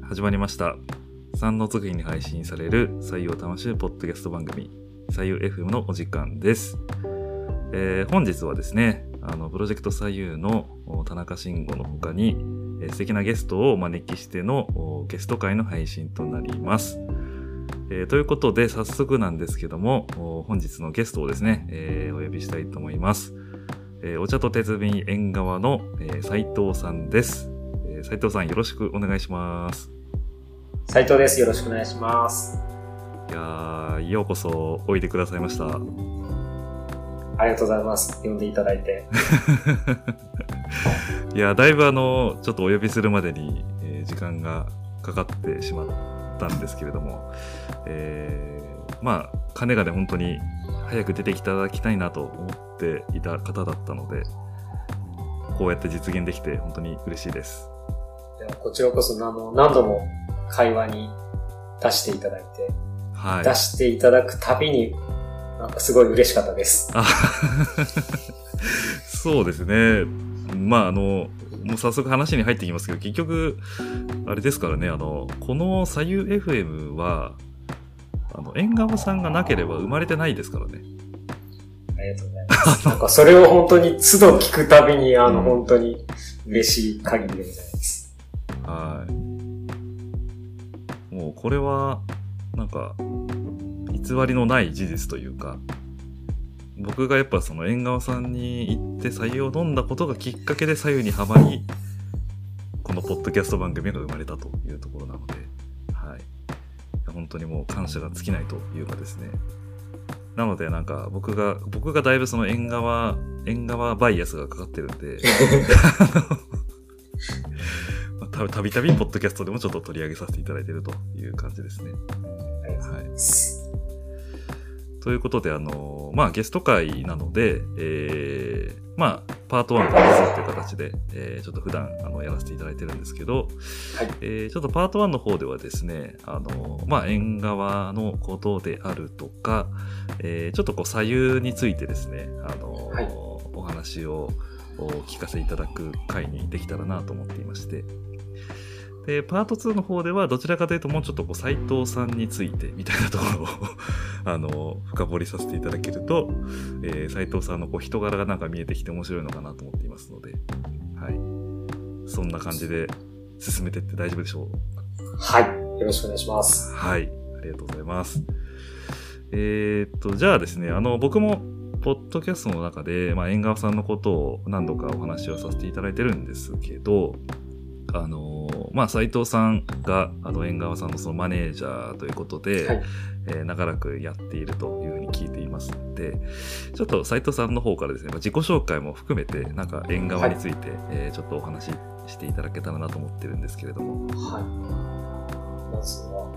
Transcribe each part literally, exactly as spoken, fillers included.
始まりました。さんの次に配信される採用魂ポッドキャスト番組採用 エフエム のお時間です。えー、本日はですね、あのプロジェクト採用の田中慎吾の他に、えー、素敵なゲストをお招きしてのゲスト会の配信となります。えー、ということで早速なんですけども、本日のゲストをですね、えー、お呼びしたいと思います。えー、お茶と鉄瓶縁側の、えー、斉藤さんです。えー、斉藤さんよろしくお願いします。 斉藤です。よろしくお願いします。 いやー、ようこそおいでくださいました。 ありがとうございます。呼んでいただいて。 いや、だいぶあのちょっとお呼びするまでに、えー、時間がかかってしまったんですけれども、えー、まあかねがね本当に早く出てきていただきたいなと思っていた方だったので、こうやって実現できて本当に嬉しいです。 いや、こちらこそあの何度も会話に出していただいて、はい、出していただくたびになんかすごい嬉しかったです。 あそうですね。まああのもう早速話に入ってきますけど、結局あれですからね、あのこの左右 エフエム はあの縁側さんがなければ生まれてないですからね。 ありがとうございます。なんかそれを本当に都度聞くたびにあの、うん、本当に嬉しい限りでございます。 はい。もうこれはなんか偽りのない事実というか、僕がやっぱその縁側さんに行って白湯を飲んだことがきっかけで白湯にはまり、このポッドキャスト番組が生まれたというところなので、はい、本当にもう感謝が尽きないというかですね。なのでなんか僕が僕がだいぶその縁側縁側バイアスがかかってるんでた, たびたびポッドキャストでもちょっと取り上げさせていただいているという感じですね。はい。ということで、あのまあゲスト会なので、えー、まあパートワンパートツーという形で、えー、ちょっと普段あのやらせていただいてるんですけど、はい、えー、ちょっとパートワンの方ではですね、あのまあ縁側のことであるとか、えー、ちょっとこう左右についてですね、あの、はい、お話をお聞かせいただく回にできたらなと思っていまして。でパートツーの方ではどちらかというともうちょっとこう斉藤さんについてみたいなところをあの深掘りさせていただけると、えー、斉藤さんのこう人柄がなんか見えてきて面白いのかなと思っていますので、はい、そんな感じで進めていって大丈夫でしょう。 はい、よろしくお願いします。 はい、ありがとうございます。えー、っとじゃあですね、あの僕もポッドキャストの中で、まあ、縁側さんのことを何度かお話をさせていただいてるんですけど、あのまあ、斉藤さんがあの縁側さんのそのマネージャーということで、はい、えー、長らくやっているというふうに聞いていますので、ちょっと斉藤さんの方からですね、自己紹介も含めてなんか縁側について、はい、えー、ちょっとお話ししていただけたらなと思ってるんですけれども。 はい。まずは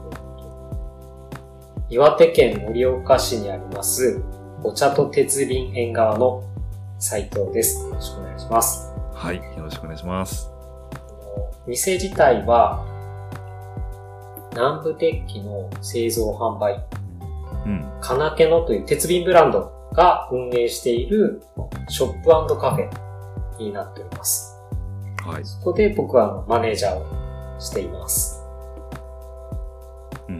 岩手県盛岡市にありますお茶と鉄瓶縁側の斉藤です。よろしくお願いします。 はい、よろしくお願いします。 店自体は南部鉄器の製造販売、うん、金気野という鉄瓶ブランドが運営しているショップ&カフェになっております。はい、そこで僕はマネージャーをしています。 うん、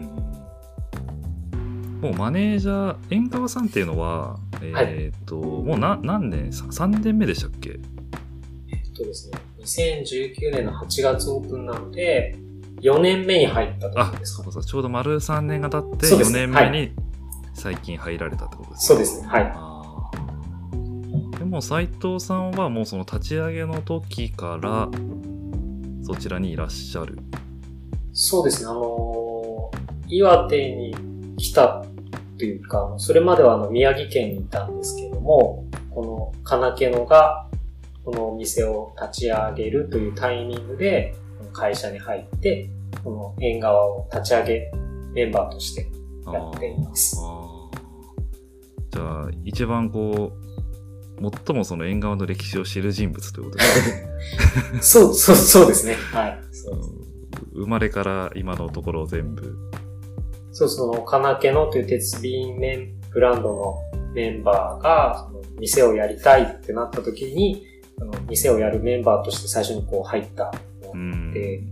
もうマネージャー縁側さんっていうのは、えー、っと、はい、もうな何年さんねんめでしたっけ？ えっとですね。にせんじゅうきゅうねんのはちがつオープンなので、よねんめに入ったところですか。 あ、そうそう、ちょうど丸さんねんが経ってよねんめに最近入られたってことですね。そうですね。はい。 あでも斉藤さんはもうその立ち上げの時からそちらにいらっしゃる。 そうですね。あのー、岩手に来たというか、それまではあの宮城県にいたんですけれども、この金気野がこのお店を立ち上げるというタイミングで会社に入ってこの縁側を立ち上げメンバーとしてやっています。 ああ、じゃあ一番こう最もその縁側の歴史を知る人物ということですね。 そうそうそうですね。はい。そうです。 生まれから今のところ全部。 そう、その金気野という鉄瓶麺ブランドのメンバーがその店をやりたいってなった時に。あの店をやるメンバーとして最初にこう入ったので、そ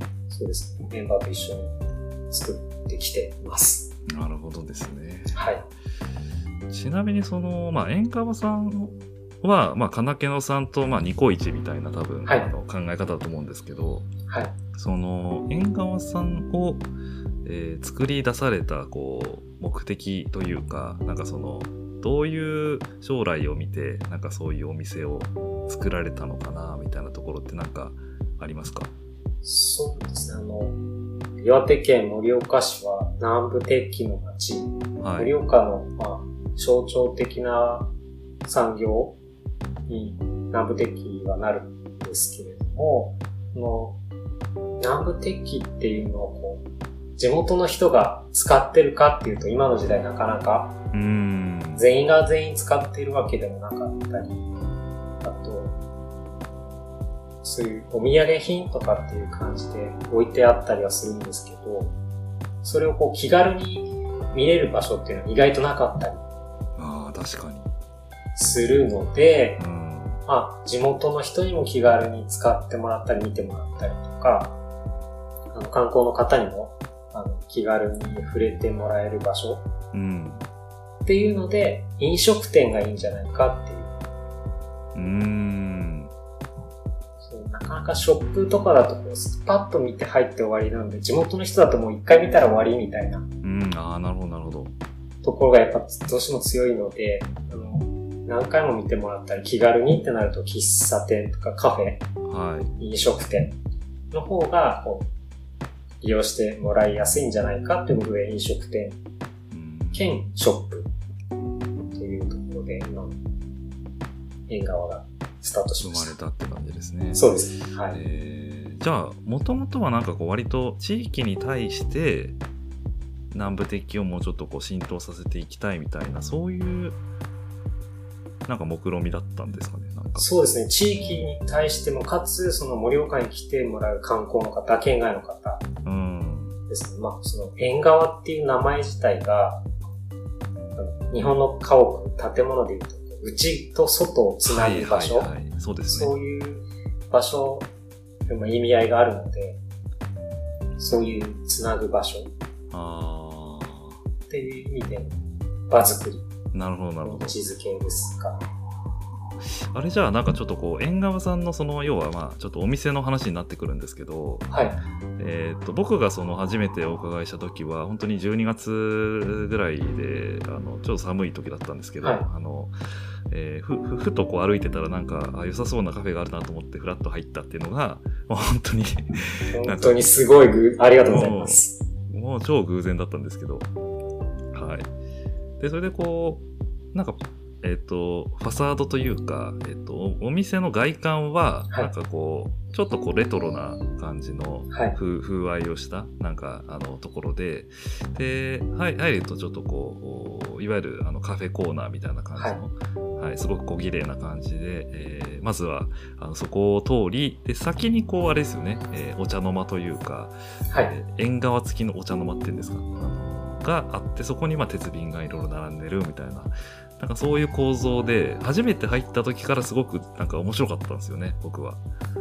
そうですね、メンバーと一緒に作ってきています。 なるほどですね。 はい。 ちなみにその、まあ、縁側さんは、まあ、金気野さんと、まあ、ニコイチみたいな多分、はい、あの考え方だと思うんですけど、 はい。 その、縁側さんを、えー、作り出された、こう、目的というか、なんかその、どういう将来を見て、なんかそういうお店を作られたのかな、みたいなところってなんかありますか？ そうですね。あの、岩手県盛岡市は南部鉄器の町、はい、盛岡の、まあ、象徴的な産業に南部鉄器はなるんですけれども、この南部鉄器っていうのをこう地元の人が使ってるかっていうと今の時代なかなかうーん全員が全員使っているわけでもなかったり、あとそういうお土産品とかっていう感じで置いてあったりはするんですけど、それをこう気軽に見れる場所っていうのは意外となかったりああ確かにするので、 うん、 まあ、地元の人にも気軽に使ってもらったり見てもらったりとか、あの観光の方にもあの気軽に触れてもらえる場所、 うん、 っていうので飲食店がいいんじゃないかっていう。 うーんそうなかなかショップとかだとこうパッと見て入って終わりなので、地元の人だともう一回見たら終わりみたいな。 うん、ああなるほどなるほど。 ところがやっぱどうしても強いので、あの何回も見てもらったり気軽にってなると喫茶店とかカフェ、はい、飲食店の方がこう利用してもらいやすいんじゃないかということで飲食店兼ショップというところで今の縁側がスタートしました。 生まれたって感じですね。 そうですね。はい。 えー、じゃあもともとはなんかこう割と地域に対して南部鉄器をもうちょっとこう浸透させていきたいみたいなそういうなんか目論みだったんですかね。なんかそうですね。地域に対してもかつその盛岡に来てもらう観光の方、県外の方ですね。うん、まあその縁側っていう名前自体が日本の家屋、建物でいうと内と外をつなぐ場所、はいはいはい、そうですね。そういう場所でも意味合いがあるので、そういうつなぐ場所あっていう意味で場作り。 なるほどなるほど。 位置づけですか。 あれじゃあなんかちょっとこう縁側さんのその要はまあちょっとお店の話になってくるんですけど、 はい。 えっと僕がその初めてお伺いした時は本当にじゅうにがつぐらいであのちょっと寒い時だったんですけど、はい、あの、えー、ふ, ふ, ふとこう歩いてたらなんかあ良さそうなカフェがあるなと思ってフラッと入ったっていうのがもう本当に本当にすごいぐありがとうございます。 もう、もう超偶然だったんですけど、はい。でそれでこうなんかえっとファサードというか、えっとお店の外観はなんかこう、はい、ちょっとこうレトロな感じの風、はい、風合いをしたなんかあのところで、で、はい、入るとちょっとこういわゆるあのカフェコーナーみたいな感じの、はいはい、すごく小綺麗な感じで、えー、まずはあのそこを通りで先にこうあれですよね、えー、お茶の間というか、はいえー、縁側付きのお茶の間っていうんですか、あのがあってそこにまあ鉄瓶がいろいろ並んでるみたいな。なんかそういう構造で初めて入った時からすごくなんか面白かったんですよね、僕は。うん、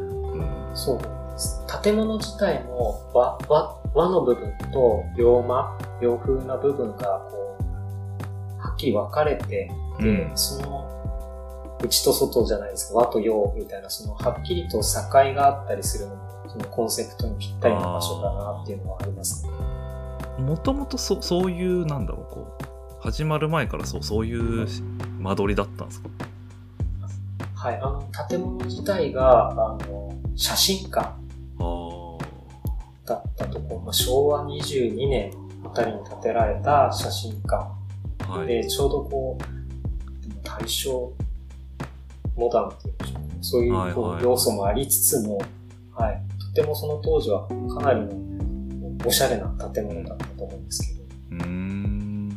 そうなんです。建物自体も和、和、和の部分と洋間、洋風な部分がこうはっきり分かれてて、うん、その内と外じゃないですか、和と洋みたいなそのはっきりと境があったりするのもそのコンセプトにぴったりな場所だなっていうのはありますね。 もともとそそういうなんだろうこう。始まる前からそう、そういう間取りだったんですか？ はい、あの、建物自体が、あの、写真館だったところ、まあ、しょうわにじゅうにねんあたりに建てられた写真館、はい、で、ちょうどこう、大正モダンっていうんでしょうか、そういうこう、はいはい、要素もありつつも、はい、とてもその当時はかなりのおしゃれな建物だったと思うんですけど、 うーん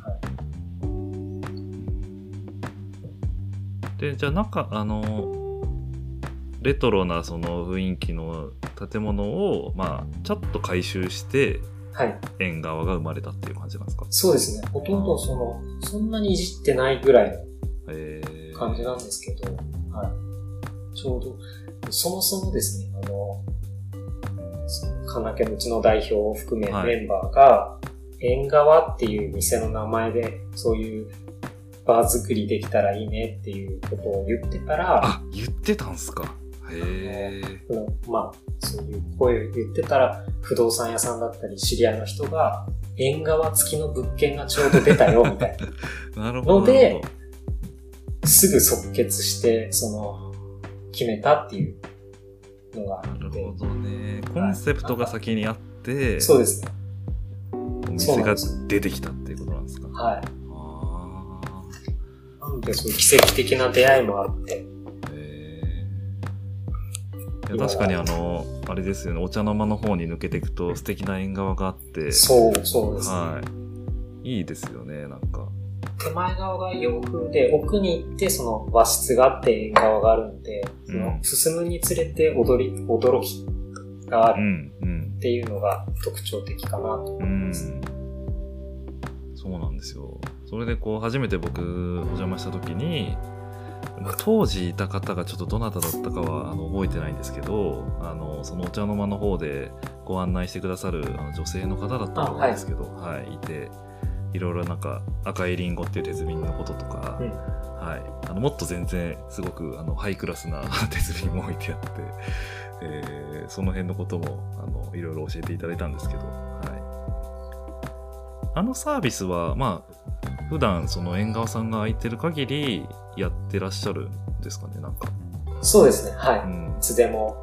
でじゃあなんかあのレトロなその雰囲気の建物をまあちょっと改修して縁側が生まれたっていう感じなんですか？ そうですね。ほとんどそのそんなにいじってないぐらいの感じなんですけど、はい、ちょうどそもそもですね、あのその金家のうちの代表を含めはいメンバーが、縁側っていう店の名前で、そういうバー作りできたらいいねっていうことを言ってたら、 あ、言ってたんすか。へー。 あのまあ、そういう声を言ってたら、不動産屋さんだったり知り合いの人が、縁側付きの物件がちょうど出たよ、みたいなるほど。 のでなるほどすぐ即決して、その、決めたっていうのがあなるって。 ほどね。コンセプトが先にあって、 そうですね。 お店が出てきたっていうことなんですか。 はい。 あなので、そういう奇跡的な出会いもあって。 ーへーいや確かにあの、あれですよね、お茶の間の方に抜けていくと素敵な縁側があって、 そう、そうですね。 はい。いいですよね、なんか。 手前側が洋風で、奥に行ってその和室があって縁側があるので、その進むにつれて踊り、驚きがあうるん、うん。 っていうのが特徴的かなと思ういます。 ん。そうなんですよ。それでこう、初めて僕、お邪魔した時に、まあ当時いた方がちょっとどなただったかはあの覚えてないんですけど、あの、そのお茶の間の方でご案内してくださるあの女性の方だったと思うんですけど、はい、いて、いろいろなんか赤いリンゴっていう鉄瓶のこととか、 うんはい、あのもっと全然すごくあのハイクラスな鉄瓶も置いてあって、えーその辺のこともあのいろいろ教えていただいたんですけど、はい、あのサービスはまあ普段その縁側さんが空いてる限りやってらっしゃるんですかね、なんか。 そうですね、はい。 うんいつでも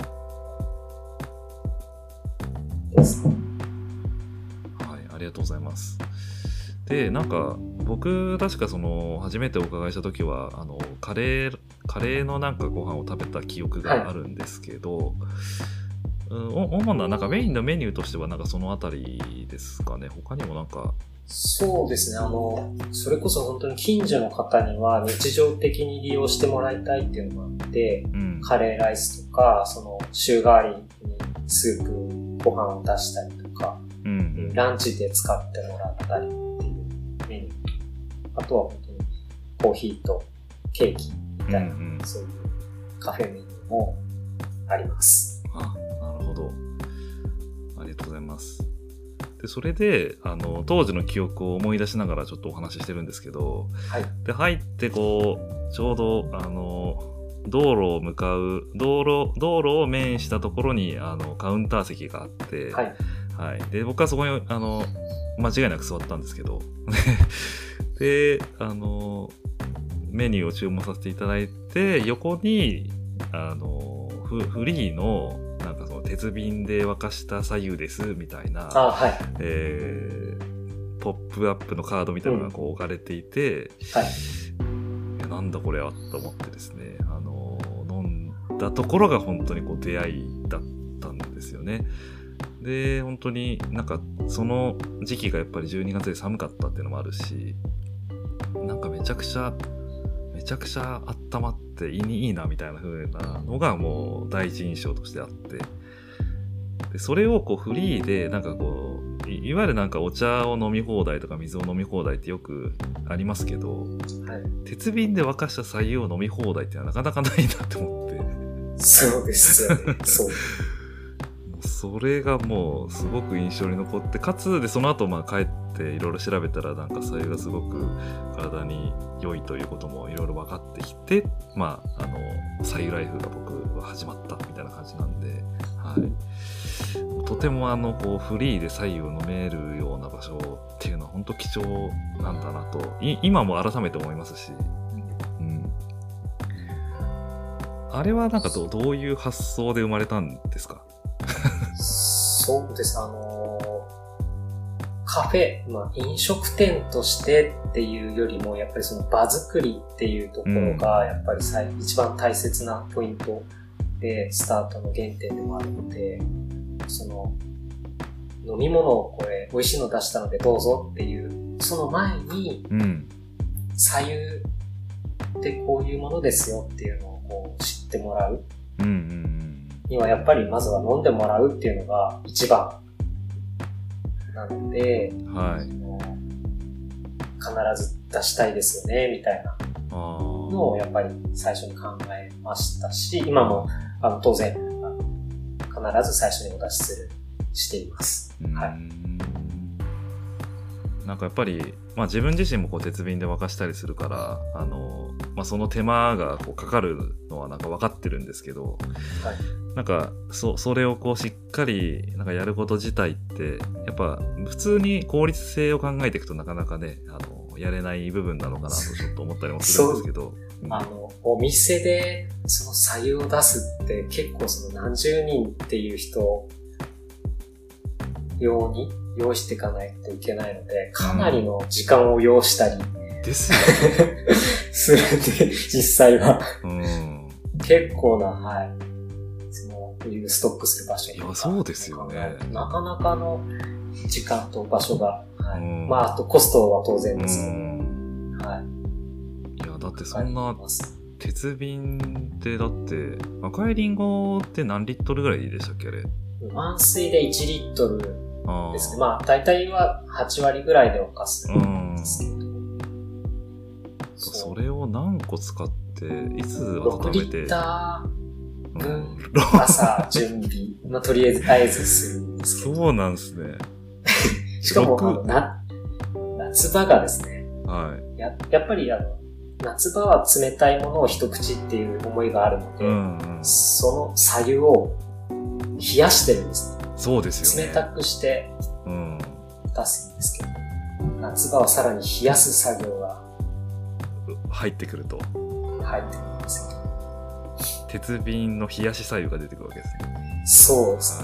ですね。 はい、ありがとうございます。で、なんか、僕、確かその、初めてお伺いした時は、あの、カレー、カレーのなんかご飯を食べた記憶があるんですけど、うんお主ななんかメインのメニューとしてはなんかそのあたりですかね。他にもなんか、 そうですね、あの、それこそ本当に近所の方には日常的に利用してもらいたいっていうのがあって、 うん。 カレーライスとか、その週替わりにスープ、ご飯を出したりとか、 うんうん。 ランチで使ってもらったりっていうメニュー。あとは本当にコーヒーとケーキみたいな、 うんうんそういうカフェメニューもあります。 あ、なるほど。ありがとうございます。で、それで、あの、当時の記憶を思い出しながらちょっとお話ししてるんですけど、 はい。 で、入ってこう、ちょうど、あの、道路を向かう、道路、道路を面したところに、あの、カウンター席があって、 はい。 はい。で、僕はそこに、あの、間違いなく座ったんですけど、で、あの、メニューを注文させていただいて、横に、あの、フフリーの、なんかその、鉄瓶で沸かした左右です、みたいな、 あ、はい。 えー、ポップアップのカードみたいなのがこう置かれていて、 はい。 いやなんだこれはと思ってですね、あの、飲んだところが本当にこう出会いだったんですよね。で、本当になんかその時期がやっぱりじゅうにがつで寒かったっていうのもあるし、なんかめちゃくちゃ、めちゃくちゃ温まって胃にいいなみたいな風なのがもう第一印象としてあって、でそれをこうフリーでなんかこうい、いわゆるなんかお茶を飲み放題とか水を飲み放題ってよくありますけど、 はい、 鉄瓶で沸かした白湯を飲み放題ってのはなかなかないなと思って。 そうですよね。そう。 もうそれがもうすごく印象に残って、かつでその後まあ帰っていろいろ調べたらなんか白湯がすごく体に良いということもいろいろ分かってきて、まああの白湯ライフが僕は始まったみたいな感じなんで、はい。とてもあのこうフリーで白湯を飲めるような場所っていうのは本当貴重なんだなとい今も改めて思いますし、うん、あれはなんか ど, どういう発想で生まれたんですか？ そうです、あのー、カフェ、まあ飲食店としてっていうよりもやっぱりその場作りっていうところがやっぱり最、うん、一番大切なポイントでスタートの原点でもあるので、その飲み物をこれ美味しいの出したのでどうぞっていうその前に、うん、白湯ってこういうものですよっていうのをこう知ってもらうにはやっぱりまずは飲んでもらうっていうのが一番なので、はい、必ず出したいですよねみたいなのをやっぱり最初に考えましたし、今もあの当然必ず最初にお出しするしています。 うん、 はい。 なんかやっぱり、まあ自分自身もこう鉄瓶で沸かしたりするから、あの、まあその手間がこうかかるのはなんか分かってるんですけど、 はい、 なんかそ、それをこうしっかりなんかやること自体って、やっぱ普通に効率性を考えていくとなかなかね、あの、やれない部分なのかなとちょっと思ったりもするんですけど。 うん、あの、お店でその白湯を出すって結構その何十人っていう人用に要していかないといけないので、かなりの時間を要したり、 うん、ですよね。 するんで、実際は。 うん、 結構な、はい。その、ストックする場所とか。 いや、そうですよね。 なかなかの時間と場所が、はい、 うん、 まあ、あとコストは当然ですけど、うん、はい。 いや、だってそんな、鉄瓶ってだって、赤いリンゴって何リットルぐらいでしたっけあれ？ 満水でいちリットルですね。まあ、大体ははち割ぐらいで沸かすんですけど。 それを何個使って、いつ温めて。 ろくリッター分、朝準備、まあ、とりあえず、あえずするんですけど。 そうなんですね。 しかも、あのな、夏場がですね、 はい。 や、やっぱりあの、夏場は冷たいものを一口っていう思いがあるので、うんうん、その白湯を冷やしてるんですね。 そうですよね。 冷たくして出すんですけど、うん、夏場はさらに冷やす作業が入ってくると。 入ってくるんですよ。 鉄瓶の冷やし白湯が出てくるわけですね。 そうですね。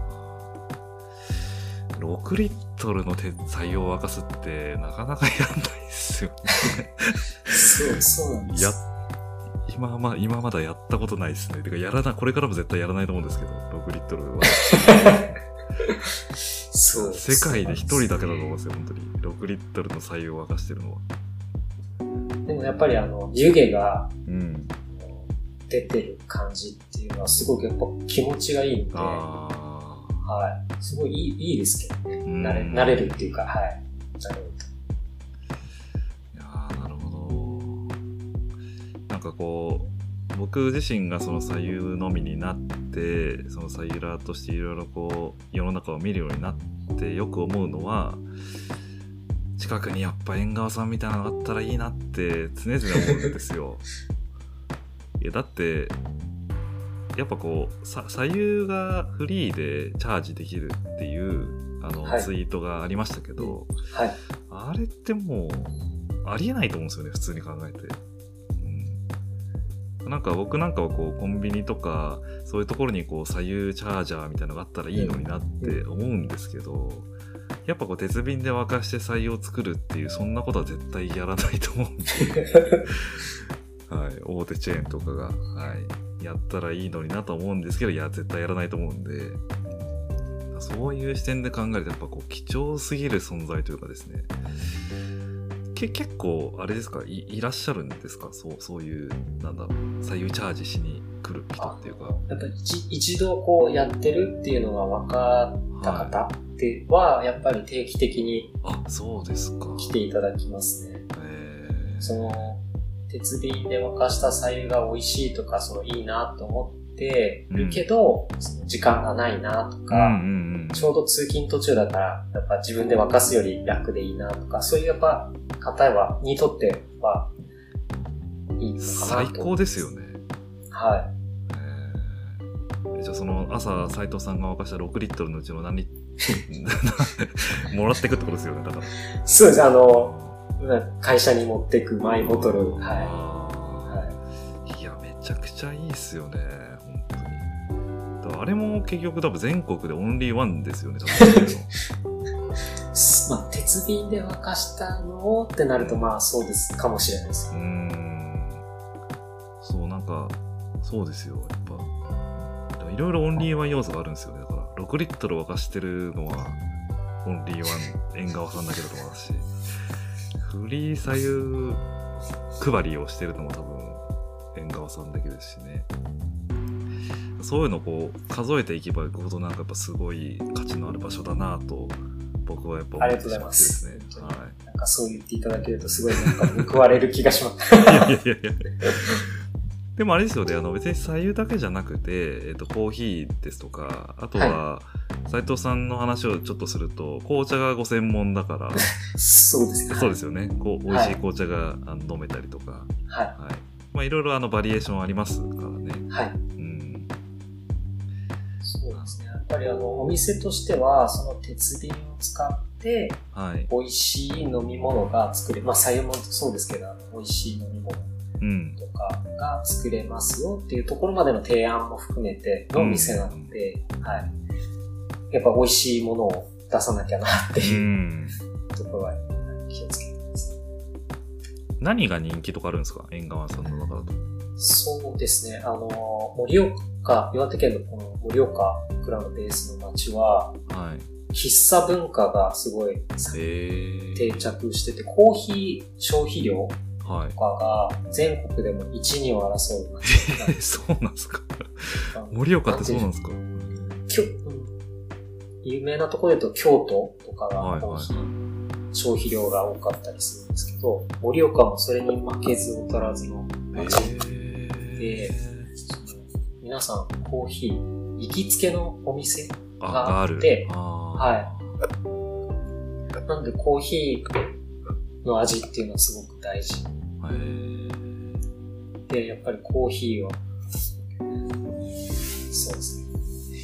ろくリットルの白湯を沸かすってなかなかやんないですよね。 そう、そうなんです。 や、今ま、今まだやったことないですね。てかやらない、これからも絶対やらないと思うんですけど、ろくリットルは。そう。世界で一人だけだと思うんですよ、本当に。ろくリットルの白湯を沸かしてるのは。 でもやっぱりあの、湯気が、 うん、 出てる感じっていうのはすごくやっぱ気持ちがいいので、 あはい。すごいいい、いいですけどね。慣れ、慣れるっていうか、はい。慣れると。 いやー、なるほど。なんかこう、僕自身がその白湯飲みになって、その白湯ラーとしていろいろこう、世の中を見るようになってよく思うのは、近くにやっぱ縁側さんみたいなのがあったらいいなって常々思うんですよ。いやだってやっぱこうさ左右がフリーでチャージできるっていうあの、はい、ツイートがありましたけど、 はい、 あれってもうありえないと思うんですよね普通に考えて、うん、なんか僕なんかはこうコンビニとかそういうところにこう左右チャージャーみたいなのがあったらいいのになって思うんですけど、やっぱこう鉄瓶で沸かして白湯を作るっていうそんなことは絶対やらないと思うんではい、大手チェーンとかが、はい、やったらいいのになと思うんですけど、いや絶対やらないと思うんで、そういう視点で考えるとやっぱこう貴重すぎる存在というかですね、け結構あれですか い, いらっしゃるんですか、そうそういうなんだろう左右チャージしに来る人っていうか、 やっぱり 一, 一度こうやってるっていうのが分かった方ってはやっぱり定期的にあそうですか来ていただきますね。えー、その鉄瓶で沸かした白湯が美味しいとか、そのいいなと思ってるけど、うん、その時間がないなとか、うんうんうん、ちょうど通勤途中だから、やっぱ自分で沸かすより楽でいいなとか、そういうやっぱ方は、にとっては、いいのかなと。 最高ですよね。 はい。 えー、じゃあその朝、斉藤さんが沸かしたろくリットルのうちの何リットルもらってくってことですよね、だから。 そうです、あの、会社に持っていくマイボトル、はいはい、いやめちゃくちゃいいっすよね本当に。だからあれも結局多分全国でオンリーワンですよね多分まあ鉄瓶で沸かしたのをってなるとまあそうですかもしれないですよ。 うーんそうなんかそうですよやっぱいろいろオンリーワン要素があるんですよね。だからろくリットル沸かしてるのはオンリーワン縁側さんだけだと思いますし、フリー左右配りをしてるのも多分縁側さんだけですしね。そういうのをこう数えていけばいくほどなんかやっぱすごい価値のある場所だなと僕はやっぱ思ってしまってですね。 はい。なんかそう言っていただけるとすごいなんか報われる気がします。いやいやいやいや。 でもあれですよね、あの別に左右だけじゃなくて、えっとコーヒーですとか、あとは、はい、 斉藤さんの話をちょっとすると、紅茶がご専門だから。 そうですね。 そうですよね。こう美味しい紅茶が、あの飲めたりとか。 はい。 はい。まあいろいろあのバリエーションありますからね。 はい。 うん。 そうですね。やっぱりあの、お店としては、その鉄瓶を使って、はい。美味しい飲み物が作れ、まあ、左右もそうですけど、あの美味しい飲み物とかが作れますよっていうところまでの提案も含めての店なので、うん、はい。やっぱ美味しいものを出さなきゃなっていう、うん、ところは気をつけてます。 何が人気とかあるんですか？縁側さんの中だと。 そうですね。あの、盛岡、岩手県のこの盛岡蔵のベースの町は、はい、喫茶文化がすごい定着してて、コーヒー消費量とかが全国でもいち、にを争う町なんです。 そうなんですか。盛岡ってそうなんですか？ きょ有名なところで言うと京都とかがコーヒー消費量が多かったりするんですけど、盛岡もそれに負けず劣らずの町で、皆さんコーヒー行きつけのお店があって、はい。なんでコーヒーの味っていうのはすごく大事。で、やっぱりコーヒーは、そうですね。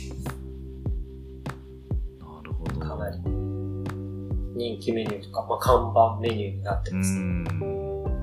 なるほど。 かなり人気メニューとか、まあ、看板メニューになってますね。うん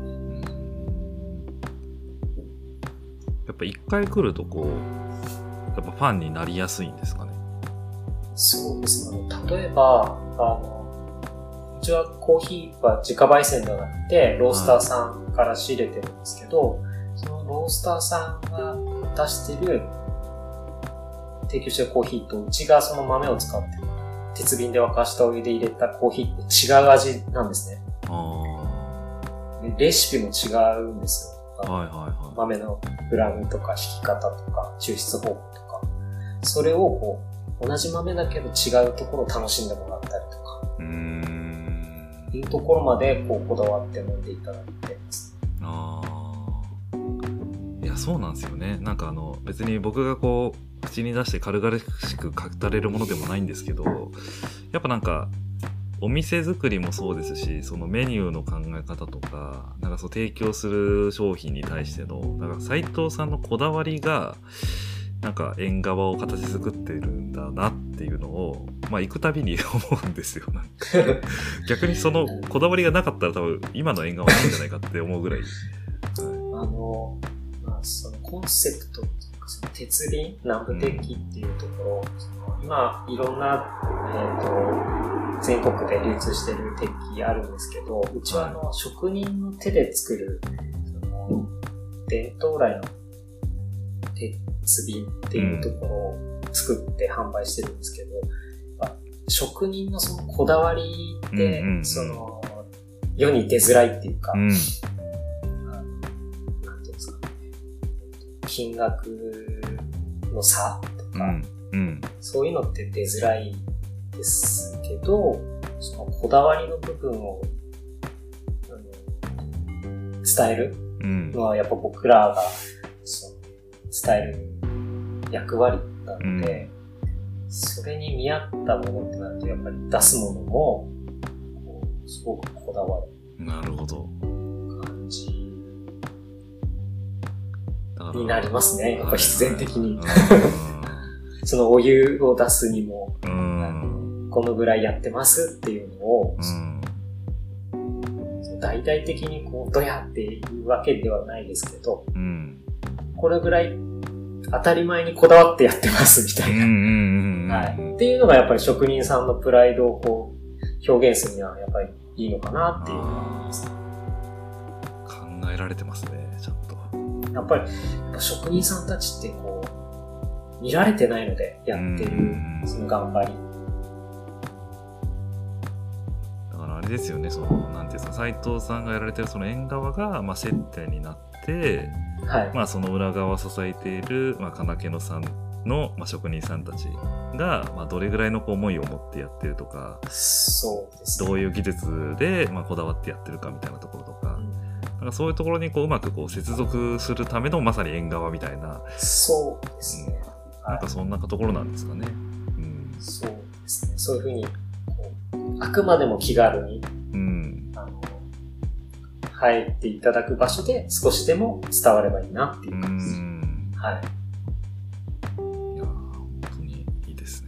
やっぱ一回来るとこう、やっぱファンになりやすいんですかね。 そうですね。例えば、あの、うちはコーヒーは自家焙煎ではなくて、ロースターさんから仕入れてるんですけど、はい、そのロースターさんが出してる、提供してるコーヒーと、うちがその豆を使って、鉄瓶で沸かしたお湯で入れたコーヒーって違う味なんですね。あでレシピも違うんですよ。はいはいはい、豆のグラムとか引き方とか抽出方法とかそれをこう同じ豆だけど違うところを楽しんでもらったりとかうーんいうところまでこうこだわって飲んでいただいてます。 ああいやそうなんですよね。なんかあの別に僕がこう口に出して軽々しく語れるものでもないんですけどやっぱなんかお店作りもそうですし、そのメニューの考え方とか、なんかそう提供する商品に対しての、なんか斉藤さんのこだわりが、なんか縁側を形作ってるんだなっていうのを、まあ行くたびに思うんですよ。なんか逆にそのこだわりがなかったら多分今の縁側ないんじゃないかって思うぐらい。はい、 あの、まあそのコンセプトっていうか、その鉄瓶、南部鉄器っていうところ、うん、その今いろんな、えっと、全国で流通している鉄器あるんですけど、うちはあの職人の手で作るその伝統来の鉄瓶っていうところを作って販売してるんですけど、やっぱ職人のそのこだわりで、うんうんうん、その世に出づらいっていうか、うん、あのなんていうんですかね、金額の差とか、うんうん、そういうのって出づらいですけど、そのこだわりの部分をあの伝えるのはやっぱ僕らがその伝える役割なので、うん、それに見合ったものってなるとやっぱり出すものもこうすごくこだわる。 なるほど。 感じになりますね。やっぱ必然的に。そのお湯を出すにも、うん、このぐらいやってますっていうのを、うん、大々的にこうドヤっていうわけではないですけど、うん、これぐらい当たり前にこだわってやってますみたいな、はい、っていうのがやっぱり職人さんのプライドをこう表現するにはやっぱりいいのかなっていうのがあります。 考えられてますね、ちゃんと。 やっぱり職人さんたちってこう見られてないのでやってるその頑張り。 だからあれですよね、そのなんていうんですか、斉藤さんがやられてるその縁側がまあ接点になって、はい、まあその裏側を支えているまあ金気野さんのまあ職人さんたちがまあどれぐらいのこう思いを持ってやってるとか、 そうですね、 どういう技術でまあこだわってやってるかみたいなところとか。なんかそういうところにこううまくこう接続するためのまさに縁側みたいな。 そうですね。 うん、なんかそんなところなんですかね。うん、 そうですね。そういうふうに、あくまでも気軽に、 うん、 あの、入っていただく場所で少しでも伝わればいいなっていう感じ。うん、はい。 いやー、本当にいいですね。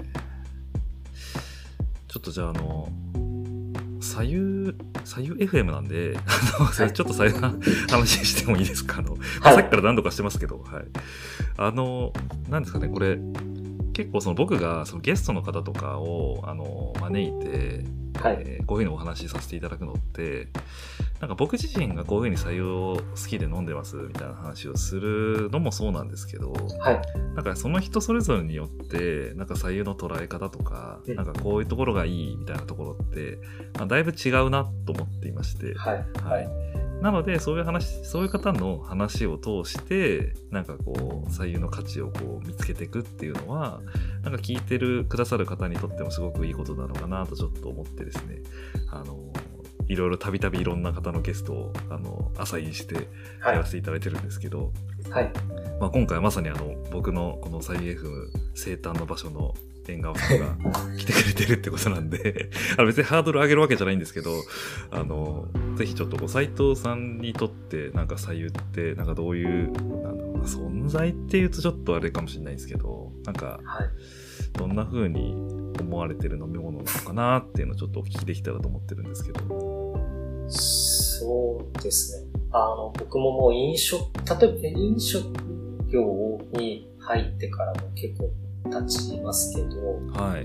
ちょっとじゃあ、あの、左右、左右 エフエム なんで、あの、はい、ちょっと左右な話してもいいですか？あの、はい、まあ、さっきから何度かしてますけど、はい。あの、なんですかね、これ、結構その僕がそのゲストの方とかをあの招いて、はい、えー、こういうふうにお話しさせていただくのって、なんか僕自身がこういうふうに白湯を好きで飲んでますみたいな話をするのもそうなんですけど、はい、なんかその人それぞれによってなんか白湯の捉え方とか、うん、なんかこういうところがいいみたいなところって、まあ、だいぶ違うなと思っていまして、はいはい、なのでそういう話、そういう方の話を通してなんかこう白湯の価値をこう見つけていくっていうのは、なんか聞いてるくださる方にとってもすごくいいことなのかなとちょっと思ってですね、あのいろいろたびたびいろんな方のゲストをあのアサインしてやらせていただいてるんですけど、はい、まあ、今回はまさにあの僕のこの白湯 エフエム 生誕の場所の縁側さんが来てくれてるってことなんであの別にハードル上げるわけじゃないんですけど、あのぜひちょっと斉藤さんにとってなんか白湯ってなんかどういうなんだろうな、存在っていうとちょっとあれかもしれないんですけど、なんかどんな風に思われてる飲み物なのかなっていうのをちょっとお聞きできたらと思ってるんですけど。 そうですね。あの僕ももう飲食、例えば飲食業に入ってからも結構経ちますけど、はい。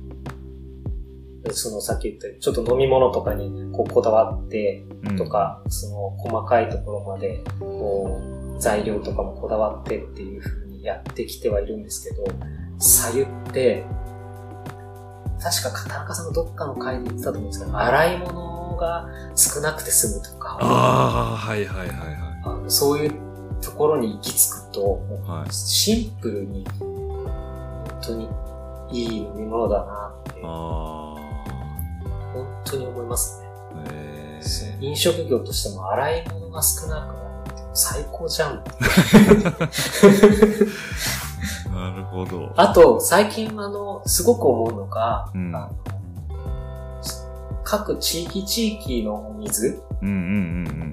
そのさっき言ったようにちょっと飲み物とかにこうこだわってとか、うん、その細かいところまでこう材料とかもこだわってっていう風にやってきてはいるんですけど、白湯って確か片中さんのどっかの回で言ってたと思うんですけど、洗い物が少なくて済むとか、 ああ、はいはいはいはい。 あのそういうところに行き着くと、はい、シンプルに本当にいい飲み物だなって本当に思いますね。へー、飲食業としても洗い物が少なくなるって最高じゃん。 なるほど。 あと最近あのすごく思うのが、うん、あの各地域地域のお水、うんうんうんうん、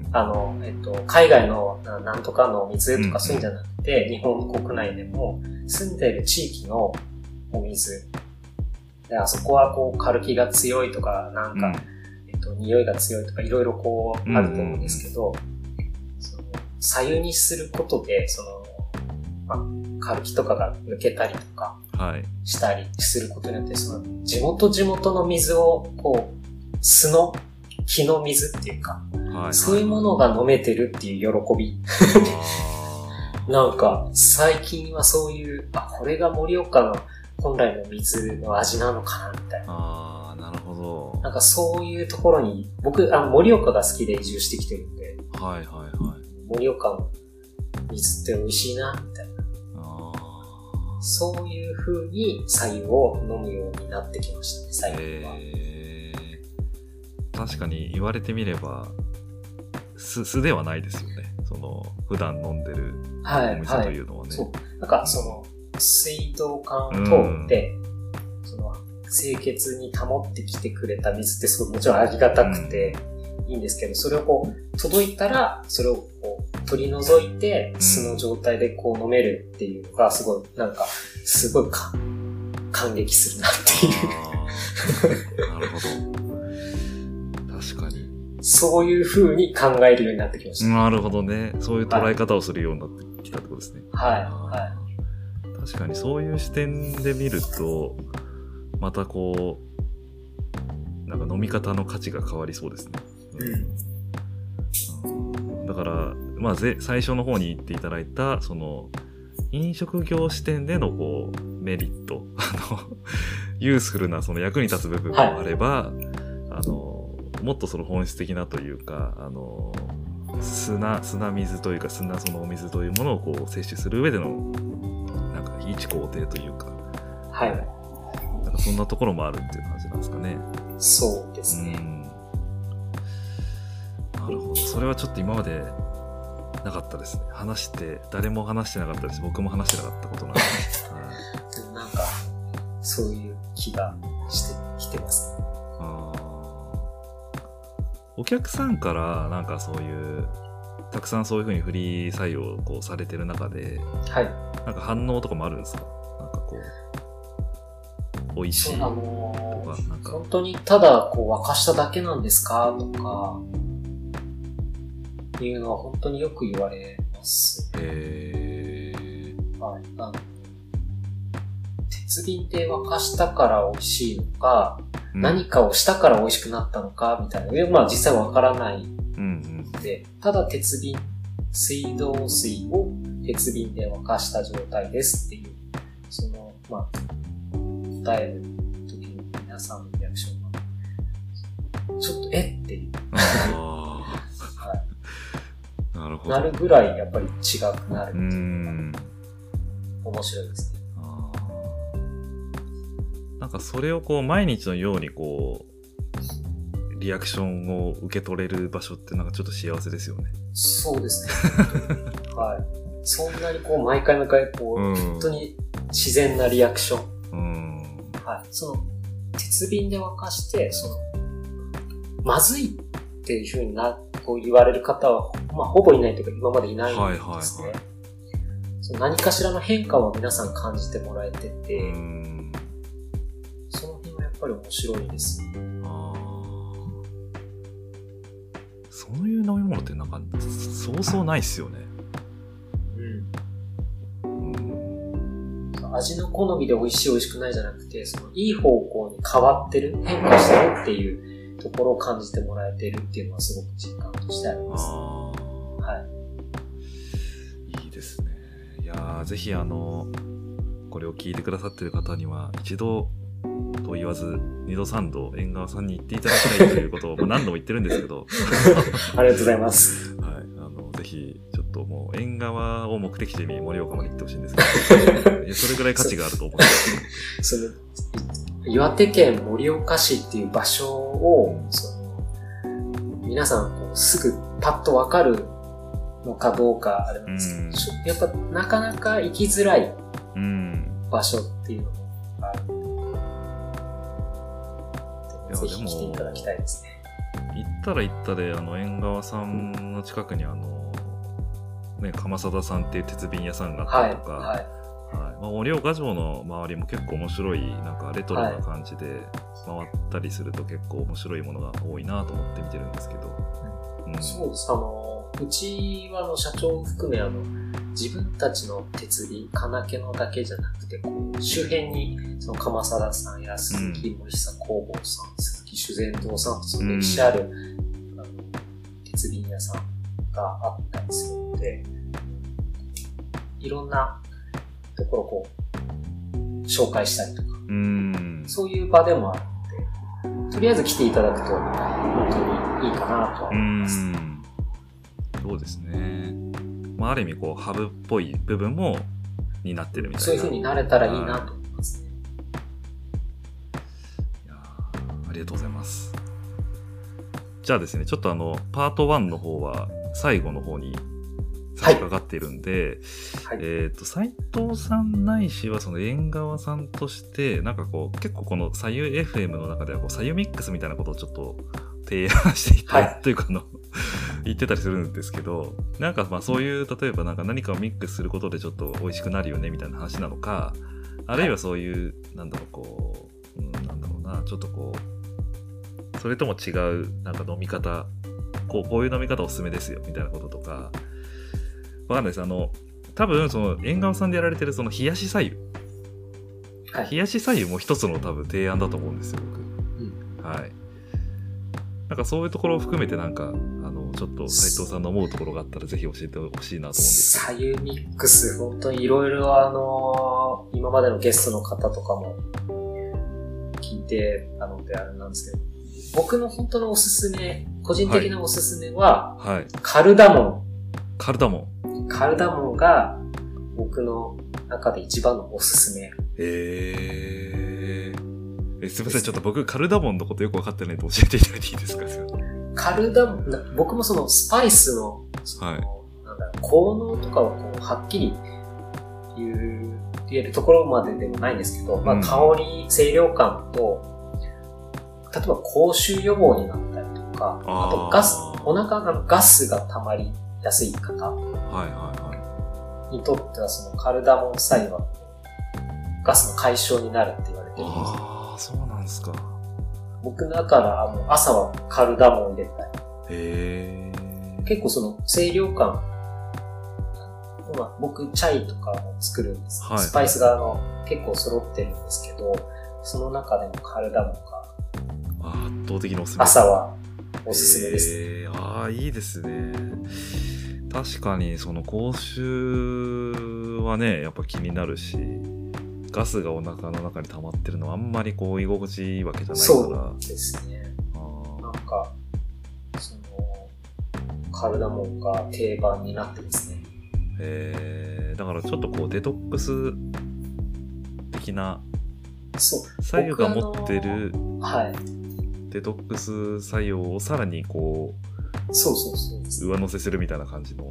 あのえっと海外のなんとかのお水とかそういうんじゃなくて、うんうん、日本国内でも住んでいる地域のお水で、あそこはこうカルキが強いとかなんか、うん、えっと匂いが強いとかいろいろこうあると思うんですけど、うんうん、その白湯にすることでその、まあ、カルキとかが抜けたりとかしたりすることによって、その地元地元の水をこう素の木の水っていうか、はい、そういうものが飲めてるっていう喜びなんか最近はそういう、あ、これが盛岡の本来の水の味なのかなみたいな。 ああ、なるほど。 なんかそういうところに、僕、あの、盛岡が好きで移住してきてるんで。 はいはいはい。 盛岡の水って美味しいな、みたいな。あ、そういう風に白湯を飲むようになってきましたね、最近は。 えー、確かに言われてみれば、酢、酢ではないですよね。その、普段飲んでるお水というのはね。はいはい、 そう。なんかその、水道管を通って、うん、その清潔に保ってきてくれた水ってすごいもちろんありがたくていいんですけど、うん、それをこう届いたらそれをこう取り除いて素の状態でこう飲めるっていうのがすごいなんかすごいか感激するなっていうなるほど、確かにそういう風に考えるようになってきました。 なるほどね、そういう捉え方をするようになってきたってことですね。 はいはい。 確かにそういう視点で見るとまたこうなんか飲み方の価値が変わりそうですね、うんうん、だからまあぜ最初の方に言っていただいたその飲食業視点でのこうメリットあのユースフルなその役に立つ部分もあれば、はい、あのもっとその本質的なというかあの砂砂水というか砂そのお水というものをこう摂取する上での一工程というか、はい。なんかそんなところもあるっていう感じなんですかね。 そうですね。うん、 なるほど。それはちょっと今までなかったですね。話して誰も話してなかったです。僕も話してなかったことなんで。 はい、なんかそういう気がしてきてますね。 あお客さんからなんかそういうたくさんそういう風にフリー採用をこうされてる中で、 はい。 なんか反応とかもあるんですか？なんかこう美味しいとか、あのー、なんか本当にただこう沸かしただけなんですかとかいうのは本当によく言われます。 へー。 はい。あの鉄瓶で沸かしたから美味しいのか、うん、何かをしたから美味しくなったのかみたいな、まあ実際わからない。 うんうん、 でただ鉄瓶、水道水を鉄瓶で沸かした状態ですっていう、その、まあ、答える時に皆さんのリアクションが、ちょっと、えっていう。はい、 なるほど。 なるぐらいやっぱり違くなるっていうのが、 うん面白いですね。 あなんかそれをこう、毎日のようにこう、リアクションを受け取れる場所ってなんかちょっと幸せですよね。 そうですね。はい。そんなにこう毎回毎回こう、うん、本当に自然なリアクション。 うん、 はい。その鉄瓶で沸かしてそのまずいっていう風になこう言われる方はまあほぼいないというか今までいないんですね。はいはいはい、その何かしらの変化を皆さん感じてもらえてて、うん、その辺はやっぱり面白いですよね。 そういう飲み物ってなんかそうそうないっすよね。 うん。うん、味の好みで美味しい美味しくないじゃなくて、そのいい方向に変わってる、変化してるっていうところを感じてもらえてるっていうのはすごく実感としてあります。あはい。 いいですね。いやーぜひあのこれを聞いてくださってる方には一度と言わず二度三度縁側さんに行っていただきたいということを何度も言ってるんですけどありがとうございます。 はい、あのぜひちょっともう縁側を目的地に盛岡まで行ってほしいんですけどそれぐらい価値があると思ってその岩手県盛岡市っていう場所を、うん、その皆さんこうすぐパッとわかるのかどうかあれなんですけど、うん、やっぱなかなか行きづらい場所っていうのもある。ぜひ来ていただきたいですね。 行ったら行ったで、あの縁側さんの近くにあのね釜貞さんっていう鉄瓶屋さんがあったりとか、はいはいはいまあ、盛岡城の周りも結構面白いなんかレトロな感じで回ったりすると結構面白いものが多いなと思って見てるんですけど、 うん、そうです。あのうちはの社長を含めあの自分たちの鉄瓶金気のだけじゃなくてこう周辺にその釜貞さんや鈴木森久工房さん、うん、鈴木修善堂さんとその歴史ある、うん、あの鉄瓶屋さんがあったりするのでいろんなところをこう紹介したりとか、うん、そういう場でもあるのでとりあえず来ていただくと本当にいいかなとは思います。うんそうですね。まあ、ある意味こうハブっぽい部分もになってるみたいな。 そういう風になれたらいいなと思いますね。 いやありがとうございます。じゃあですね、ちょっとあのパートワンの方は最後の方に差し掛かっているんで、はい、えっと斉藤さんないしはその縁側さんとしてなんかこう結構この左右 エフエム の中ではこう左右ミックスみたいなことをちょっと提案していた、はい、というかあの言ってたりするんですけど、なんかまあそういう例えばなんか何かをミックスすることでちょっと美味しくなるよねみたいな話なのか、あるいはそういうなんだろうこう、うん、なんだろうなちょっとこうそれとも違うなんか飲み方こうこういう飲み方おすすめですよみたいなこととかわかんないです。あの多分その縁側さんでやられてるその冷やし白湯、はい、冷やし白湯も一つの多分提案だと思うんですよ僕、うん、はい。なんかそういうところを含めてなんかあのちょっと斉藤さんの思うところがあったらぜひ教えてほしいなと思うんですけど。左右ミックス本当にいろいろあの今までのゲストの方とかも聞いてたのであれなんですけど、僕の本当のおすすめ個人的なおすすめは、はいはい、カルダモン。 カルダモン。カルダモンが僕の中で一番のおすすめ。 へー。えすみません、ちょっと僕カルダモンのことよく分かってないと教えていただいていいですか？ カルダモン、僕もそのスパイスの、その、はい、なんだろう、効能とかをこうはっきり言う言えるところまででもないんですけど、まあ、香り、清涼感と、例えば口臭予防になったりとか、あとガス、お腹がガスが溜まりやすい方にとっては、そのカルダモン作用はガスの解消になるって言われてるんですよ。 ああ、そうなんですか。 僕だからもう朝はカルダモン入れたり。 へー。 結構その清涼感、まあ、僕チャイとかも作るんです、はい、スパイスがあの結構揃ってるんですけど、その中でもカルダモンが圧倒的におすすめ。 朝はおすすめです、ね。 えー、ああ、いいですね。確かにその口臭はね、やっぱ気になるし、ガスがお腹の中に溜まってるのはあんまりこう居心地いいわけじゃないから。 そうですね。 あなんかそのカルダモンが定番になってですね。 えー、だからちょっとこうデトックス的なそう作用が持ってる、 はい、 デトックス作用をさらにこうそうそうそう上乗せするみたいな感じの。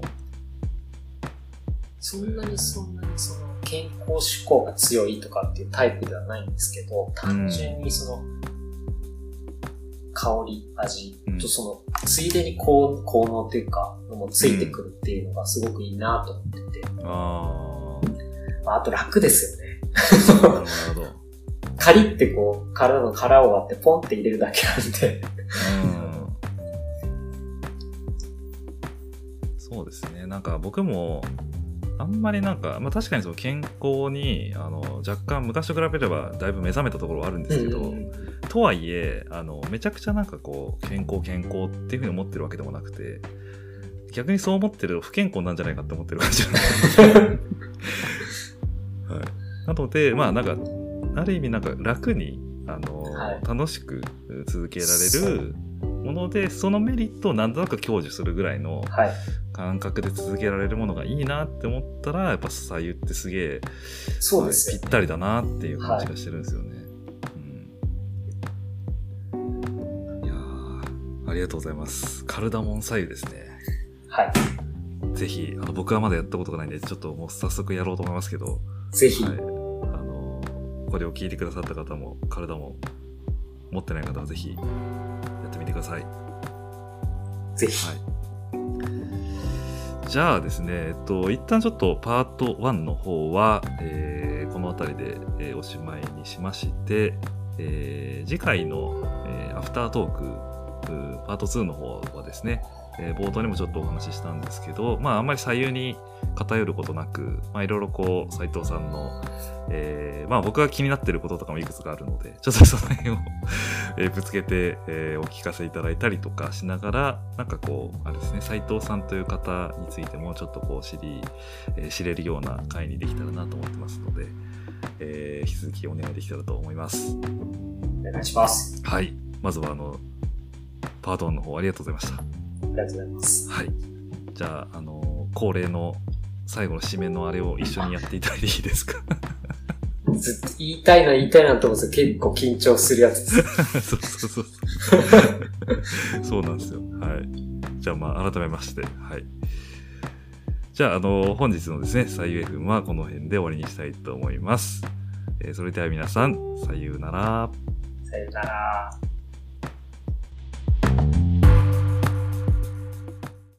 そんなにそんなにその健康志向が強いとかっていうタイプではないんですけど、単純にその、うん、香り、味、うん、とそのついでに効効能というかのもついてくるっていうのがすごくいいなと思ってて、うん、あ, まああと楽ですよね。なるほど。カリってこう体の殻を割ってポンって入れるだけなんで、うん、 そうですね。なんか僕もあんまりなんか、まあ確かにその健康にあの若干昔と比べればだいぶ目覚めたところはあるんですけど、うん、とはいえあのめちゃくちゃなんかこう健康健康っていうふうに思ってるわけでもなくて、逆にそう思ってると不健康なんじゃないかって思ってる感じなんです、はい、なのでまあなんかある意味なんか楽にあの、はい、楽しく続けられるもので、そのメリットをなんとなく享受するぐらいの感覚で続けられるものがいいなって思ったら、やっぱ白湯ってすげえ、 そうですね、 ぴったりだなっていう感じがしてるんですよね、はい、うん、いやーありがとうございます。カルダモン白湯ですね。 はい、 ぜひあの僕はまだやったことがないんでちょっともう早速やろうと思いますけど、 ぜひ、 はい、これを聞いてくださった方もカルダモン持ってない方はぜひやってみてください。 ぜひ、はい、 じゃあですね、えっと一旦ちょっとパートワンの方は、えー、この辺りで、えー、おしまいにしまして、えー、次回の、えー、アフタートークパートツーの方はですね、えー、冒頭にもちょっとお話ししたんですけど、まああんまり左右に偏ることなく、まあいろいろこう斉藤さんの、えー、まあ僕が気になっていることとかもいくつかあるので、ちょっとその辺を、えー、ぶつけて、えー、お聞かせいただいたりとかしながら、なんかこうあれですね、斉藤さんという方についてもちょっとこう知り、えー、知れるような回にできたらなと思ってますので、えー、引き続きお願いできたらと思います。 お願いします。 はい、まずはあのパートワンの方ありがとうございました。 ありがとうございます。 はい。じゃあ、あのー、恒例の最後の締めのあれを一緒にやっていただいていいですか？ ずっと言いたいな言いたいなと思うんですけど、結構緊張するやつです。 そうそうそう。そうなんですよ。はい。じゃあ、まあ、改めまして。はい。じゃあ、あのー、本日のですね、サイユ エフエム はこの辺で終わりにしたいと思います。えー、それでは皆さん、さようなら。 さようなら。